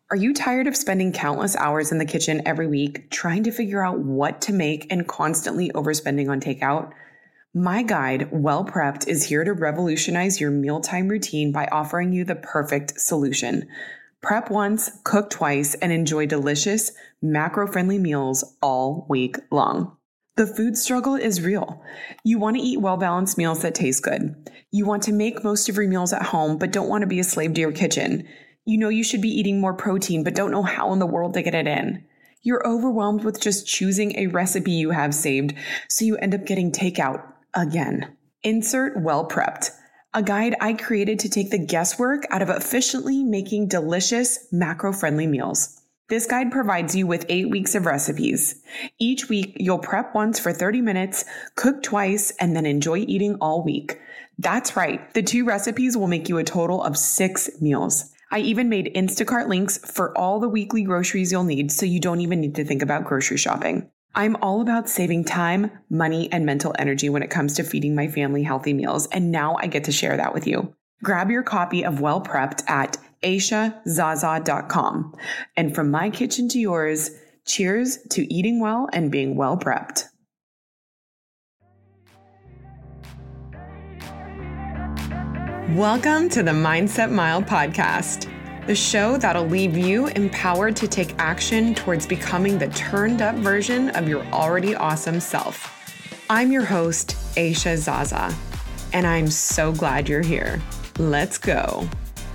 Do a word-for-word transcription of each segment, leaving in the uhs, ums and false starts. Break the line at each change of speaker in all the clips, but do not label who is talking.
Are you tired of spending countless hours in the kitchen every week trying to figure out what to make and constantly overspending on takeout? My guide, Well Prepped, is here to revolutionize your mealtime routine by offering you the perfect solution. Prep once, cook twice, and enjoy delicious, macro-friendly meals all week long. The food struggle is real. You want to eat well-balanced meals that taste good. You want to make most of your meals at home, but don't want to be a slave to your kitchen. You know you should be eating more protein, but don't know how in the world to get it in. You're overwhelmed with just choosing a recipe you have saved, so you end up getting takeout again. Insert Well Prepped, a guide I created to take the guesswork out of efficiently making delicious, macro-friendly meals. This guide provides you with eight weeks of recipes. Each week, you'll prep once for thirty minutes, cook twice, and then enjoy eating all week. That's right, the two recipes will make you a total of six meals. I even made Instacart links for all the weekly groceries you'll need, so you don't even need to think about grocery shopping. I'm all about saving time, money, and mental energy when it comes to feeding my family healthy meals, and now I get to share that with you. Grab your copy of Well Prepped at aisha zaza dot com. And from my kitchen to yours, cheers to eating well and being well prepped. Welcome to the Mindset Mile podcast, the show that'll leave you empowered to take action towards becoming the turned up version of your already awesome self. I'm your host, Aisha Zaza, and I'm so glad you're here. Let's go.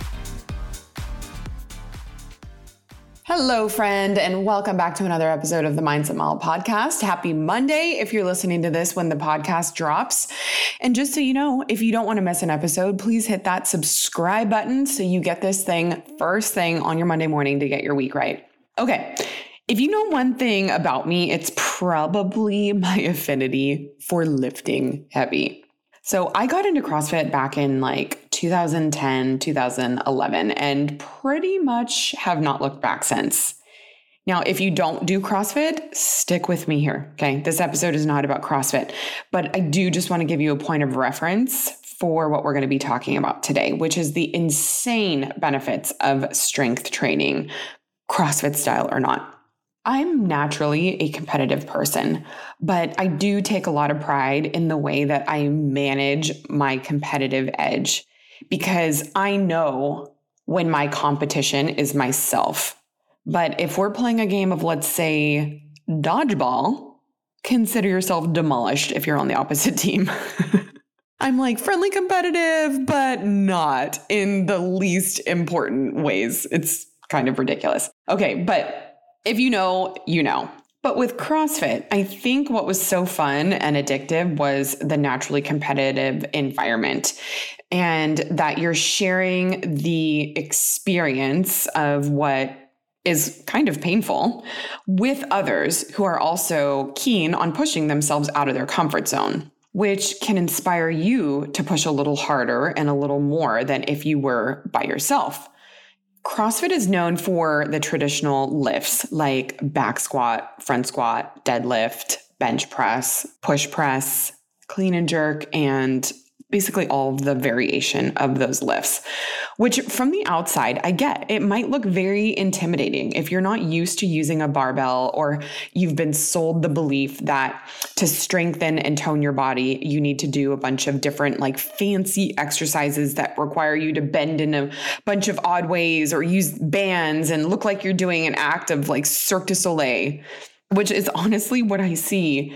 Hello, friend, and welcome back to another episode of the Mindset Mile podcast. Happy Monday if you're listening to this when the podcast drops. And just so you know, if you don't want to miss an episode, please hit that subscribe button so you get this thing first thing on your Monday morning to get your week right. Okay, if you know one thing about me, it's probably my affinity for lifting heavy. So I got into CrossFit back in like two thousand ten, two thousand eleven, and pretty much have not looked back since. Now, if you don't do CrossFit, stick with me here, okay? This episode is not about CrossFit, but I do just want to give you a point of reference for what we're going to be talking about today, which is the insane benefits of strength training, CrossFit style or not. I'm naturally a competitive person, but I do take a lot of pride in the way that I manage my competitive edge because I know when my competition is myself. But if we're playing a game of, let's say, dodgeball, consider yourself demolished if you're on the opposite team. I'm like friendly competitive, but not in the least important ways. It's kind of ridiculous. Okay, but if you know, you know. But with CrossFit, I think what was so fun and addictive was the naturally competitive environment and that you're sharing the experience of what is kind of painful with others who are also keen on pushing themselves out of their comfort zone, which can inspire you to push a little harder and a little more than if you were by yourself. CrossFit is known for the traditional lifts like back squat, front squat, deadlift, bench press, push press, clean and jerk, and basically all of the variation of those lifts, which from the outside, I get, it might look very intimidating if you're not used to using a barbell or you've been sold the belief that to strengthen and tone your body, you need to do a bunch of different like fancy exercises that require you to bend in a bunch of odd ways or use bands and look like you're doing an act of like Cirque du Soleil, which is honestly what I see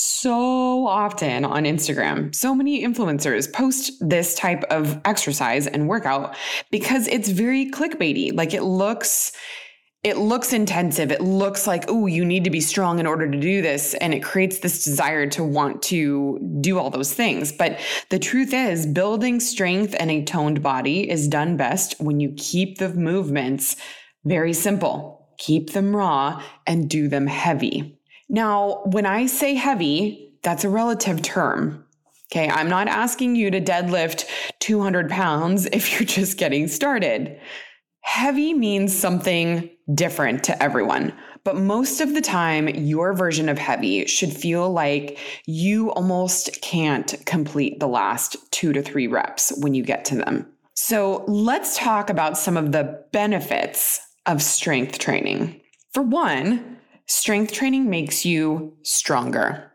so often on Instagram. So many influencers post this type of exercise and workout because it's very clickbaity. Like it looks, it looks intensive. It looks like, oh, you need to be strong in order to do this. And it creates this desire to want to do all those things. But the truth is, building strength and a toned body is done best when you keep the movements very simple. Keep them raw and do them heavy. Now, when I say heavy, that's a relative term. Okay, I'm not asking you to deadlift two hundred pounds if you're just getting started. Heavy means something different to everyone, but most of the time, your version of heavy should feel like you almost can't complete the last two to three reps when you get to them. So let's talk about some of the benefits of strength training. For one, strength training makes you stronger.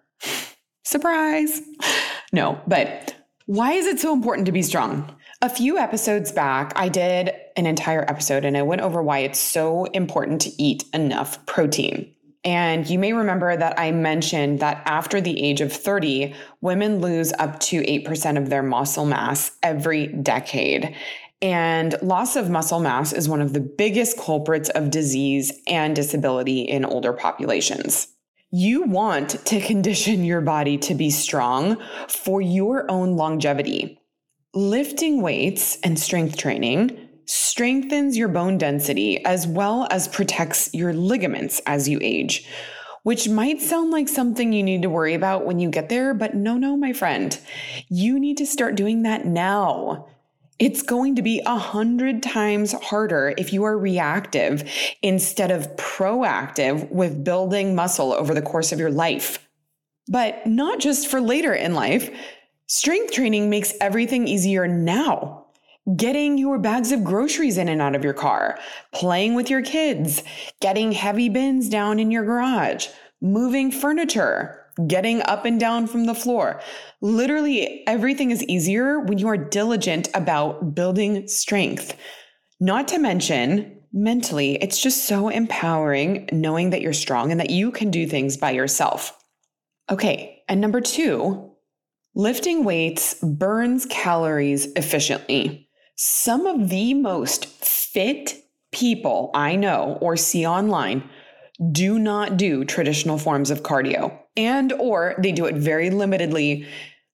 Surprise! No, but why is it so important to be strong? A few episodes back, I did an entire episode and I went over why it's so important to eat enough protein. And you may remember that I mentioned that after the age of thirty, women lose up to eight percent of their muscle mass every decade. And loss of muscle mass is one of the biggest culprits of disease and disability in older populations. You want to condition your body to be strong for your own longevity. Lifting weights and strength training strengthens your bone density as well as protects your ligaments as you age, which might sound like something you need to worry about when you get there, but no, no, my friend, you need to start doing that now. It's going to be a hundred times harder if you are reactive instead of proactive with building muscle over the course of your life. But not just for later in life. Strength training makes everything easier now. Getting your bags of groceries in and out of your car, playing with your kids, getting heavy bins down in your garage, moving furniture, getting up and down from the floor. Literally everything is easier when you are diligent about building strength. Not to mention, mentally, it's just so empowering knowing that you're strong and that you can do things by yourself. Okay, and number two, lifting weights burns calories efficiently. Some of the most fit people I know or see online do not do traditional forms of cardio, and or they do it very limitedly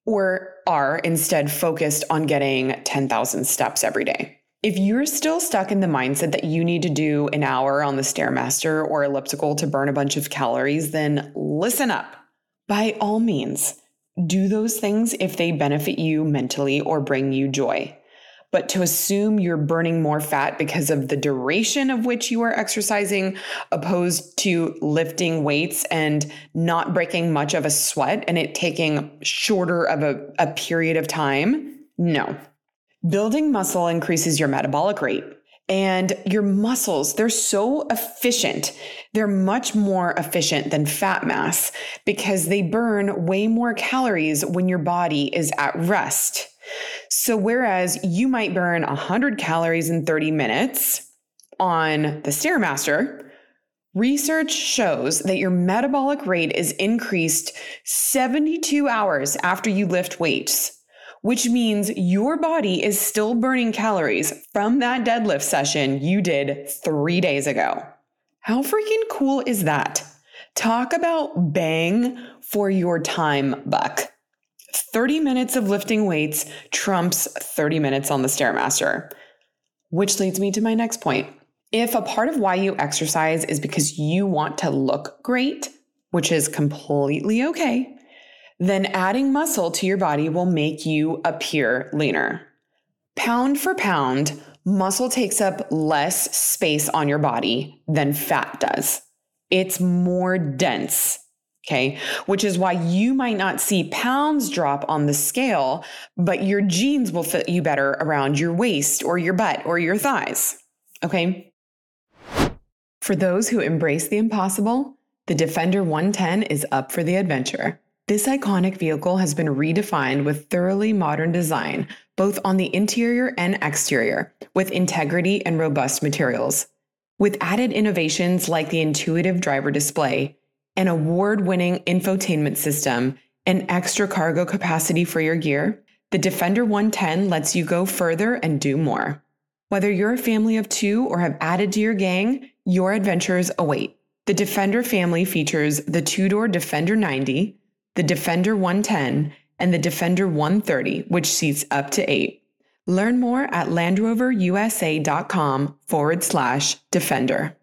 or are instead focused on getting ten thousand steps every day. If you're still stuck in the mindset that you need to do an hour on the Stairmaster or elliptical to burn a bunch of calories, then listen up. By all means, do those things if they benefit you mentally or bring you joy. But to assume you're burning more fat because of the duration of which you are exercising, opposed to lifting weights and not breaking much of a sweat and it taking shorter of a, a period of time, no. Building muscle increases your metabolic rate. And your muscles, they're so efficient. They're much more efficient than fat mass because they burn way more calories when your body is at rest. So whereas you might burn one hundred calories in thirty minutes on the Stairmaster, research shows that your metabolic rate is increased seventy-two hours after you lift weights, which means your body is still burning calories from that deadlift session you did three days ago. How freaking cool is that? Talk about bang for your time buck. thirty minutes of lifting weights trumps thirty minutes on the Stairmaster, which leads me to my next point. If a part of why you exercise is because you want to look great, which is completely okay, then adding muscle to your body will make you appear leaner. Pound for pound, muscle takes up less space on your body than fat does. It's more dense. Okay, which is why you might not see pounds drop on the scale, but your jeans will fit you better around your waist or your butt or your thighs. Okay. For those who embrace the impossible, the Defender one ten is up for the adventure. This iconic vehicle has been redefined with thoroughly modern design, both on the interior and exterior, with integrity and robust materials. With added innovations like the intuitive driver display, an award-winning infotainment system, and extra cargo capacity for your gear, the Defender one ten lets you go further and do more. Whether you're a family of two or have added to your gang, your adventures await. The Defender family features the two-door Defender ninety, the Defender one ten, and the Defender one thirty, which seats up to eight. Learn more at landroverusa.com forward slash Defender.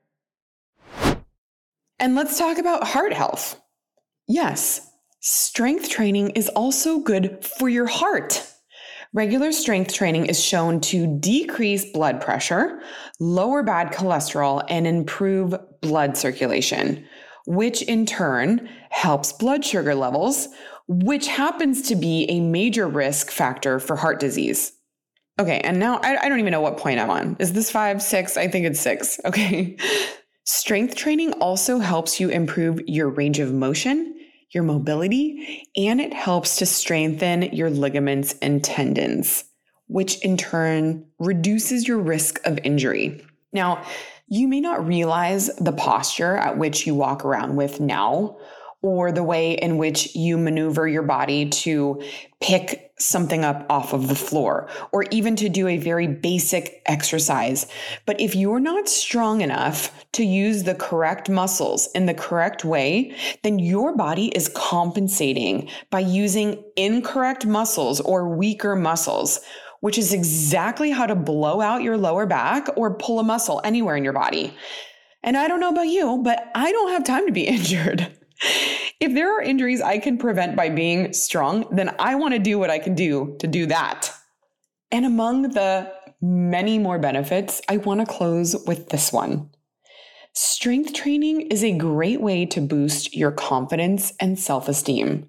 And let's talk about heart health. Yes, strength training is also good for your heart. Regular strength training is shown to decrease blood pressure, lower bad cholesterol, and improve blood circulation, which in turn helps blood sugar levels, which happens to be a major risk factor for heart disease. Okay. And now I, I don't even know what point I'm on. Is this five, six? I think it's six. Okay. Strength training also helps you improve your range of motion, your mobility, and it helps to strengthen your ligaments and tendons, which in turn reduces your risk of injury. Now, you may not realize the posture at which you walk around with now, or the way in which you maneuver your body to pick something up off of the floor, or even to do a very basic exercise. But if you're not strong enough to use the correct muscles in the correct way, then your body is compensating by using incorrect muscles or weaker muscles, which is exactly how to blow out your lower back or pull a muscle anywhere in your body. And I don't know about you, but I don't have time to be injured. If there are injuries I can prevent by being strong, then I want to do what I can do to do that. And among the many more benefits, I want to close with this one. Strength training is a great way to boost your confidence and self-esteem.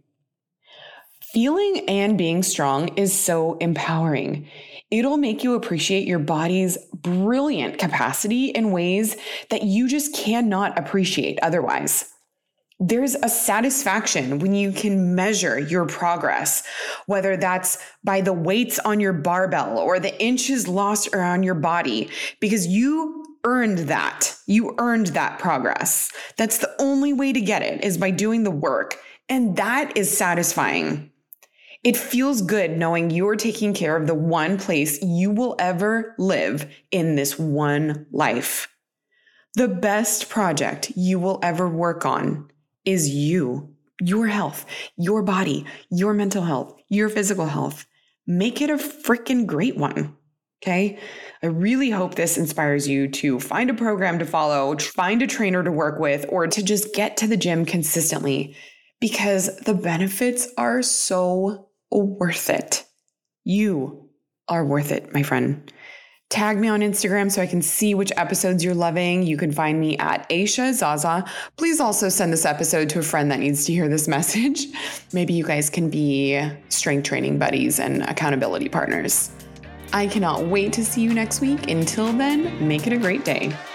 Feeling and being strong is so empowering. It'll make you appreciate your body's brilliant capacity in ways that you just cannot appreciate otherwise. There's a satisfaction when you can measure your progress, whether that's by the weights on your barbell or the inches lost around your body, because you earned that. You earned that progress. That's the only way to get it, is by doing the work. And that is satisfying. It feels good knowing you're taking care of the one place you will ever live in this one life. The best project you will ever work on is you, your health, your body, your mental health, your physical health. Make it a freaking great one. Okay. I really hope this inspires you to find a program to follow, find a trainer to work with, or to just get to the gym consistently, because the benefits are so worth it. You are worth it, my friend. Tag me on Instagram so I can see which episodes you're loving. You can find me at Aisha Zaza. Please also send this episode to a friend that needs to hear this message. Maybe you guys can be strength training buddies and accountability partners. I cannot wait to see you next week. Until then, make it a great day.